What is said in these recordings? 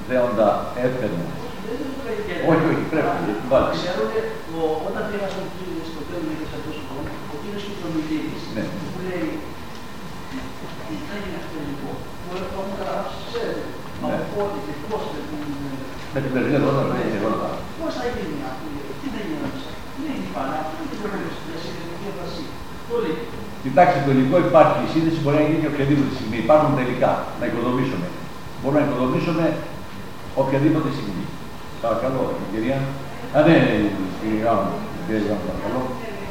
δέοντα έφερνε. Όχι, όχι, πρέπει να βάλει. Ξέρετε, όταν πήγα στο τέλος για τόσο χρόνο, ο κύριος Κιτρομητήρης που λέει τι θα γίνει αυτό λοιπόν, που έχουν καταγράψει, ξέρετε, από πότε και πώς με την περδία εδώ θα λέει εγώ να πώς θα γίνει αυτό, τι θα γίνει αυτό. Δεν υπάρχει αυτό, δεν μπορεί να είναι συγκεκριτική έβαση. Το λέει. Κοιτάξτε, το υλικό υπάρχει, η σύνδεση μπορεί να γίνει οποιαδήποτε στιγμή. Υπάρχουν τελικά να οικοδομήσουμε. Μπορούμε να οικοδομήσουμε οποιαδήποτε στιγμή. Παρακαλώ, κυρία. Α, ναι, κυρία μου, παρακαλώ.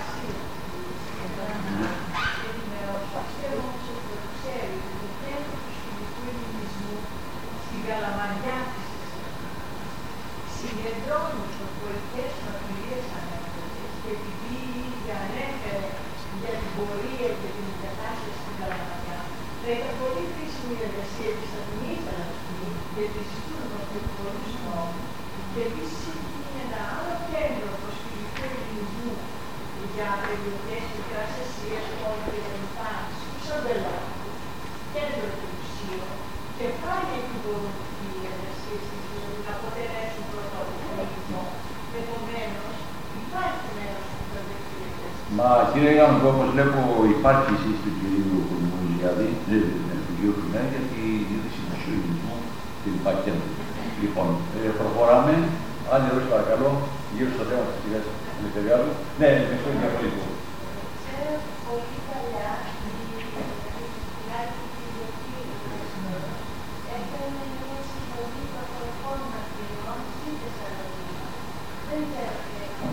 Συγκεντρώνει πολιτικές φωτογραφίες ανέκδοτες και επειδή ανέφερε για την πορεία και την κατάσταση στην Καλαμαριά, θα ήταν πολύ χρήσιμη η εργασία της αστυνομίας γιατί ζητούν μας του πολλούς νόμους και επίσης είναι ένα άλλο κέντρο προσφυγικού ελληνισμού για περιοχές Μικράς Ασίας, Πόλη και τα λοιπά, στους Αντελάκους, κέντρο του μουσείου και πάλι εκεί μπορούν οι εργασίες να αποτελέσουν πρωτοβουλίο. Επομένως, υπάρχει μέρος που θα δεχτείτε. Μα κύριε Γιάννη, όπως βλέπω υπάρχει η σύστηση του κυρίου Κονιμοζιάδη, του κυρίου Χρυμέα, για τη διεύθυνση του μουσείου και λοιπά κέντρο. Λοιπόν, προχωράμε. Άλλη ερώτηση παρακαλώ, γύρω στο θέμα της κυρίας Ελευθεριάδου. Ναι, με αυτό είναι διαφορετικό. Ξέρω πολύ καλά η Λάκη έκανε μια συμφωνή των χωρικών μαρτυριών στην Θεσσαλονίκη. Δεν ξέρω τι έκανε.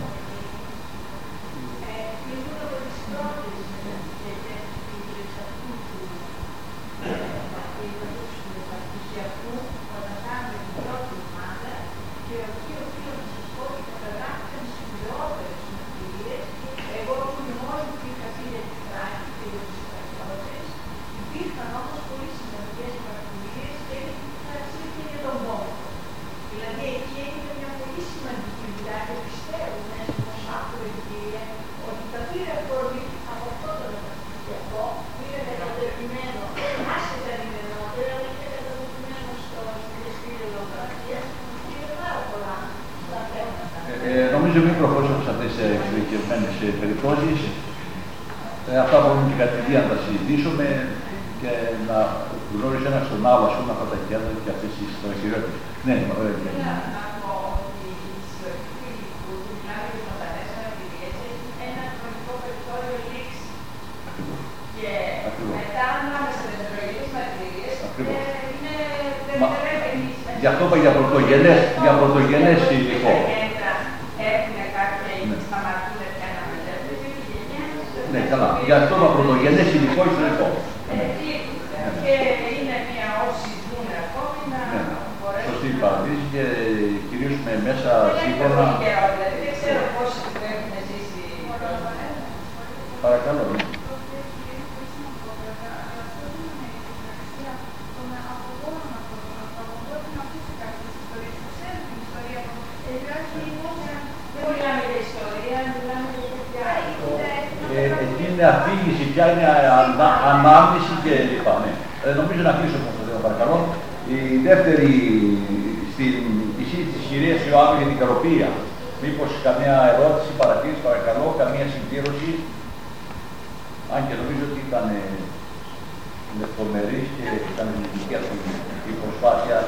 Ήμουν από τις πρώτες εταιρείες αυτού του μαρτύρματος, του παρτουσιακού, όταν κάνουμε την πρώτη ομάδα και ο οποίος να σας πω ότι καταγράφηκαν σπουδαιότερες μαρτυρίες. Εγώ που μόνη που είχα πει για τη φράση και για τους υπαρχόντες, υπήρχαν όμως πολύ σημαντικές μαρτυρίες και για την φράση και για τον πόνο. Δηλαδή εκεί έγινε μια πολύ σημαντική δουλειά και πιστεύω μέσα ως άκουρο εμπειρία ότι τα πήρε αφορμή από αυτό το μεταφυσικό που είναι καταδεδομένο, άσχετα ενημερώνοντα, αλλά είναι καταδεδομένο στο Δικαστήριο Λογοκρατίας και είναι πάρα πολλά τα θέματα. Νομίζω μην προχωρήσουμε σε αυτές τις εξειδικευμένες περιπτώσεις. Αυτά μπορούμε και κατηδία να τα συζητήσουμε και να γνωρίζει ένας τον άλλο, ας πούμε, αυτά τα κέντρα και αυτές τις δραστηριότητες. Ναι, ωραία. Να πω ότι η συλλογική υλικού που μιλάμε για τις ζωντανές αναπηρίες έχει ένα χρονικό περιθώριο λήξη. Και μετά ανάμεσα με τις ζωντανές αναπηρίες είναι δευτερεύει. Γι' αυτό είπα για πρωτογενές υλικό. Έχουν κάποια σταματούν πια να μετέφερε και γενιές. Ναι, καλά. Γι' αυτό είπα πρωτογενές υλικό ιστορικό. Και είναι μια όση ζουν ακόμη να μπορέσουν. Σωστή παρατήρηση και κυρίως με μέσα σύγχρονα. Δεν ξέρω πώς έχουν ζήσει. Παρακαλώ. Εκεί είναι αφήγηση, πια είναι ανάμνηση και λοιπά. Ναι. Νομίζω να κλείσω αυτό το θέμα, παρακαλώ. Η δεύτερη, στην συζήτηση της κυρίας Ιωάννου για την Καροπία. Μήπως καμία ερώτηση, παρατήρηση, παρακαλώ, καμία συμπλήρωση. Αν και νομίζω ότι ήταν λεπτομερής και ήταν ελληνική η προσπάθεια.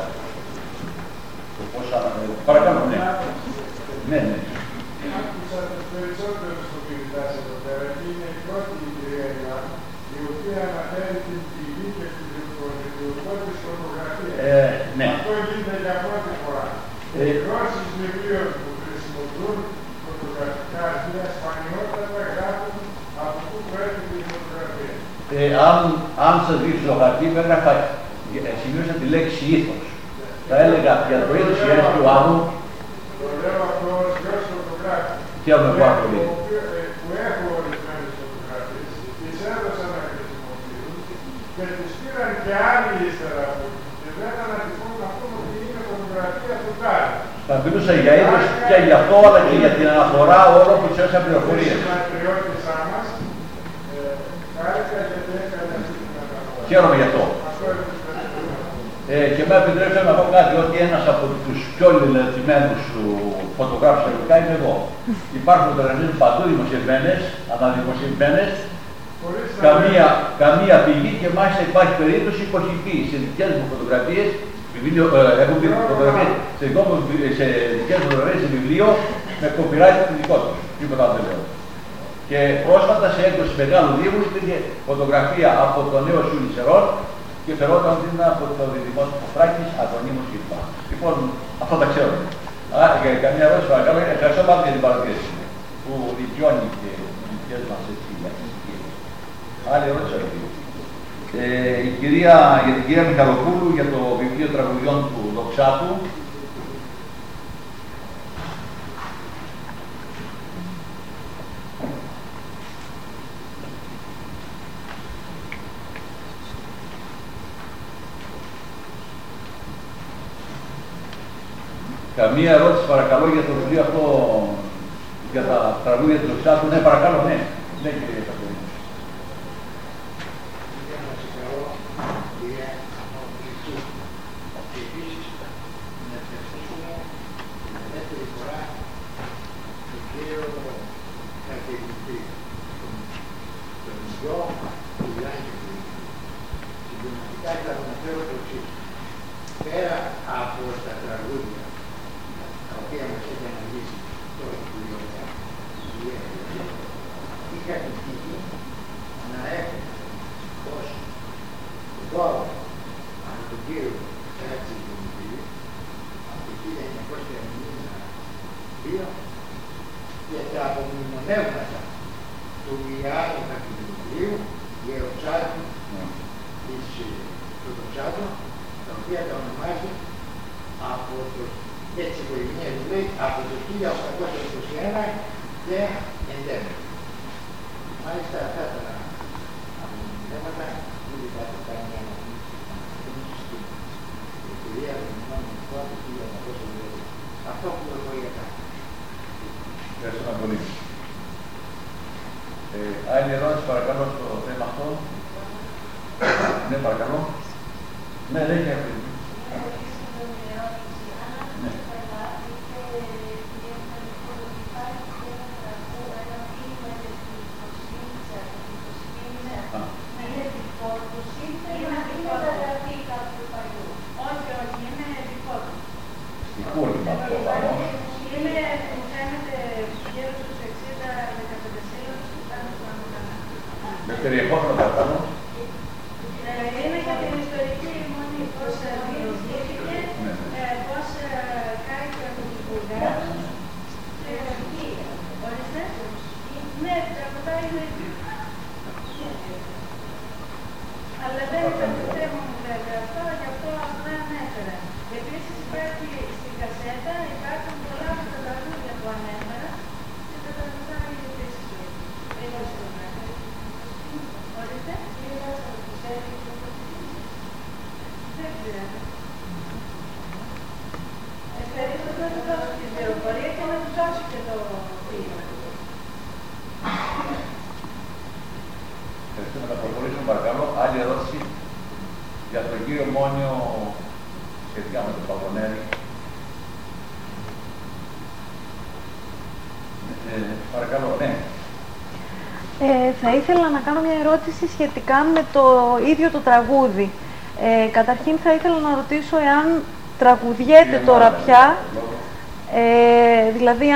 Παρακαλώ, ναι. Ναι, ναι. Άκουσα τους περισσότερους ομιλητές εδώ πέρα και είναι η πρώτη η κυρία Ιωάννου, η οποία αναφέρει την πηγή και την δημιουργικότητα της φωτογραφίας. Ναι. Αυτό γίνεται για πρώτη φορά. Οι εκδόσεις βιβλίων που χρησιμοποιούν φωτογραφικά αρχεία σπανιότατα γράφουν από πού προέρχεται η φωτογραφία. Αν σας δείξω το χαρτί, έγραφα, σημείωσα τη λέξη ήθος. Θα έλεγα για το ήθος η Ιωάννου του Άδου. Το λέω αυτό ως γιος φωτογράφη. Χαίρομαι πάρα πολύ. Που έχω ορισμένες φωτογραφίες, τις έδωσα να χρησιμοποιούν και τις πήραν και άλλοι ύστερα από και δεν ανατυπούν να πούμε ότι είναι φωτογραφία του τάδε. Θα μιλούσα για είδος και γι' αυτό, αλλά και για την αναφορά όλων που τους έδωσαν πληροφορίες. Η πατριώτησά μας, χάρηκα γιατί έκανε αυτή την αναφορά. Χαίρομαι γι' αυτό. Και με επιτρέψτε να πω κάτι, ότι ένας από τους πιο λιλετημένους φωτογράφους ελληνικά είμαι εγώ. Υπάρχουν φωτογραφίες παντού δημοσιευμένες, αναδημοσιευμένες, καμία πηγή και μάλιστα υπάρχει περίπτωση που έχει πει σε δικές μου φωτογραφίες, έχουν πει φωτογραφίες σε δικές μου φωτογραφίες σε βιβλίο με copyright του δικό τους. Τίποτα άλλο δεν λέω. Και πρόσφατα σε έκδοση Μεγάλου Δήμου υπήρχε φωτογραφία από το νέο Σούλη Σερών και φερόταν ότι είναι από το διδυμό του Φράκης, Αντωνίμος κλπ. Λοιπόν, αυτό τα ξέρω. Καμία ερώτηση παρακαλώ. Ευχαριστώ πάρα για την παρατήρηση που δικαιώνει και οι δικές μας έτσι. Άλλη ερώτηση. Η κυρία, για την κυρία Μιχαλοπούλου για το βιβλίο τραγουδιών του Δοξάτου. Καμία ερώτηση παρακαλώ για το βιβλίο αυτό, για τα τραγούδια του Δοξάτου. Ναι, παρακαλώ, ναι. Ναι, κύριε Καθηγητή. Πέρα από τα τραγούδια τα οποία μας έχει αναλύσει τώρα που είχα την τύχη να έχω ως δώρο από τον κύριο Τσάτσι Δημητρίου από το 1992 και τα απομνημονεύματα του Ιωάννου Δημητρίου, γεροξάτου του Δοξάτου, τα οποία τα ονομάζει από το, έτσι η οικογένεια του λέει, από το 1821 και εντέρμα. Μάλιστα αυτά τα θέματα ήδη θα το κάνει ανακοίνωση στην εταιρεία των Ηνωμένων Εθνών του 1920. Αυτό που εγώ για κάτι. Ευχαριστώ πολύ. Άλλη ερώτηση παρακαλώ στο θέμα αυτό. Ναι, παρακαλώ. Ναι, λέγει αυτή. Ναι. Υπόλοιπα αυτό πάνω. Με περιεχόμενο παρακαλώ. Είναι για την ιστορική μονή, πώς δημιουργήθηκε, πώς κάθεται από τους Βουλγάρους και εκεί. Ορίστε. Ναι, τραγουδάει είναι εκεί. Αλλά δεν ήταν το θέμα μου βέβαια αυτό, γι' αυτό απλά ανέφερα. Επίσης υπάρχει στην κασέτα, υπάρχουν πολλά από τα τραγούδια που ανέφερα και τα τραγουδάει επίσης. Ορίστε. Δεν ξέρω. Ευχαριστώ να του δώσω την πληροφορία και να του δώσω και το βίντεο. Ευχαριστούμε να προχωρήσουμε παρακαλώ. Άλλη ερώτηση για τον κύριο Μόνιο σχετικά με το Παγωνέρι. Παρακαλώ, ναι. Θα ήθελα να κάνω μια ερώτηση σχετικά με το ίδιο το τραγούδι. Καταρχήν θα ήθελα να ρωτήσω εάν τραγουδιέται τώρα πια, δηλαδή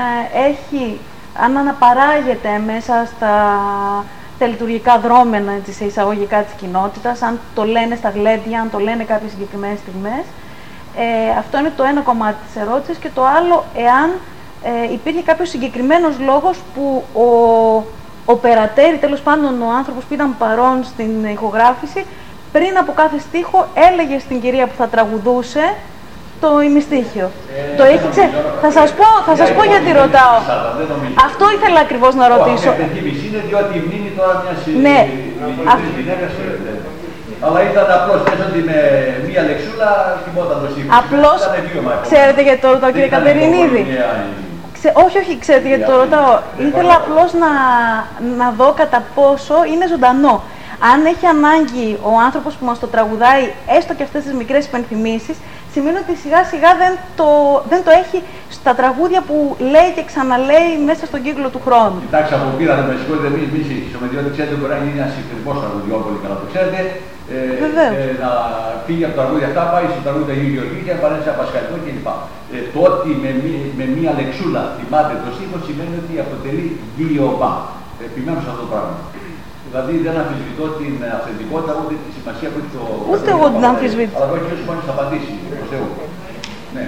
αν αναπαράγεται μέσα στα λειτουργικά δρόμενα σε εισαγωγικά της κοινότητας, αν το λένε στα γλέντια, αν το λένε κάποιες συγκεκριμένες στιγμές. Αυτό είναι το ένα κομμάτι της ερώτησης και το άλλο, εάν υπήρχε κάποιος συγκεκριμένος λόγος που ο περατέρη, τέλος πάντων ο άνθρωπος που ήταν παρόν στην ηχογράφηση, πριν από κάθε στίχο έλεγε στην κυρία που θα τραγουδούσε το ημιστίχιο. Το έχει Θα σας πω γιατί ρωτάω. Αυτό ήθελα ακριβώς να ρωτήσω. Είναι διότι η μνήμη τώρα μιας ναι. γυναίκας. Αλλά ήταν απλώς, ότι με μία λεξούλα θυμόταν το σύμφωνο. Απλώς, ξέρετε γιατί το ρωτάω κύριε Κατερινίδη. Όχι, ξέρετε γιατί το ρωτάω. Ήθελα απλώς να δω κατά πόσο είναι ζωντανό. Αν έχει ανάγκη ο άνθρωπος που μας το τραγουδάει έστω και αυτές τις μικρές υπενθυμίσεις, σημαίνει ότι σιγά σιγά δεν το έχει στα τραγούδια που λέει και ξαναλέει μέσα στον κύκλο του χρόνου. Κοιτάξτε, από πείρα δεν με συγχωρείτε, εμείς οι σωματιώτες ξέρετε ότι μπορεί να γίνει ένα συμφωνισμός τραγουδιό, πολύ καλά το ξέρετε. Να φύγει από τα τραγούδια αυτά, πάει στο τραγούδι του Αγίου Γεωργίου και να παρέσει ένα πασχαλικό κλπ. Το ότι με μία λεξούλα θυμάται το στίχο σημαίνει ότι αποτελεί βίωμα. Επιμένω σε αυτό το πράγμα. Δηλαδή δεν αμφισβητώ την αυθεντικότητα ούτε τη σημασία που έχει το. Ούτε εγώ την αμφισβητώ. Αλλά εγώ και όσο να απαντήσει, προς Θεού. Ναι.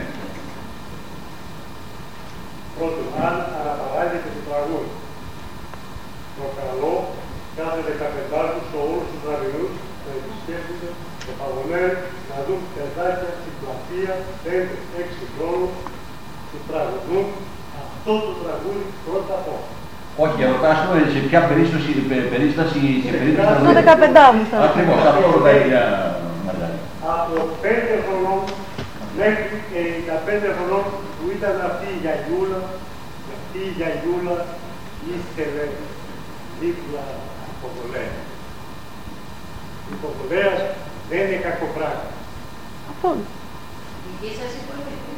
Πρώτον, αν αναπαράγεται το τραγούδι, προκαλώ κάθε 15 σε όλους τους βραδινούς να επισκέφτονται το Παγωνέρι να δουν παιδάκια στην πλατεία 5-6 χρόνων που τραγουδούν αυτό το τραγούδι πρώτα απ' όλα. Όχι, ρωτάσουμε σε ποια περίσταση και περίπτωση. Το 15 θα. Ακριβώς, αυτό ρωτάει η Μαργαρίτα. Από 5 χρονών μέχρι 95 χρονών που ήταν αυτή η γιαγιούλα ήθελε δίπλα από το λέει. Η Ποπολέας δεν είναι κακό πράγμα. Αυτό. Η δική σας υπολογή.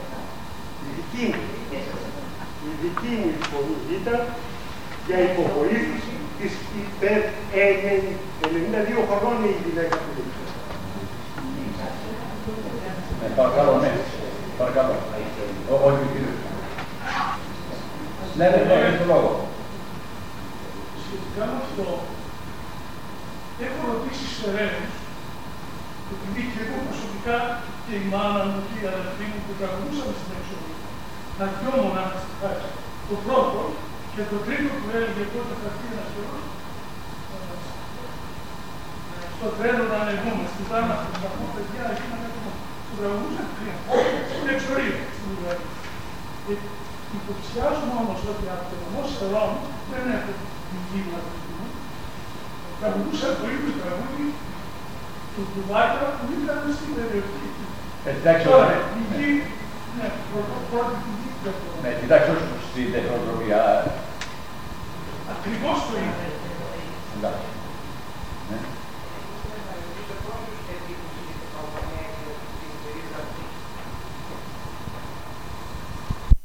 Η δική μου φωνή ήταν για υποβοήθηση της υπέρ 92 χρονών η γυναίκα που ήρθε. Παρακαλώ, ναι. Παρακαλώ. Όχι, κύριε. Ναι, έχεις το λόγο. Σχετικά με αυτό, έχω ρωτήσει σεραίνους, επειδή και εγώ προσωπικά και η μάνα μου και η αδερφή μου που τραγουδούσαμε στην εξορία, να δυο μονάχα στη χάρη. Το πρώτο και το τρίτο που έλεγε τότε θα έρθει ένας καιρός, στο τρένο να ανεβούμε, στην τάνα του σταθμού, παιδιά, εκεί να ανεβούμε. Το τραγουδούσαν στην εξορία, στην Βουλγαρία. Υποψιάζομαι όμως ότι από το νομό Σερών δεν έχω την κύμνα του κοινού. Τραγουδούσαν το ίδιο τραγούδι του Ντουβάικα που ήταν στην περιοχή. Εντάξει, τώρα, η γη, ναι, πρώτη την γη. Ναι, κοιτάξτε όσο στην τεχνοτροπία. Ακριβώς το ίδιο. Εντάξει. Ναι.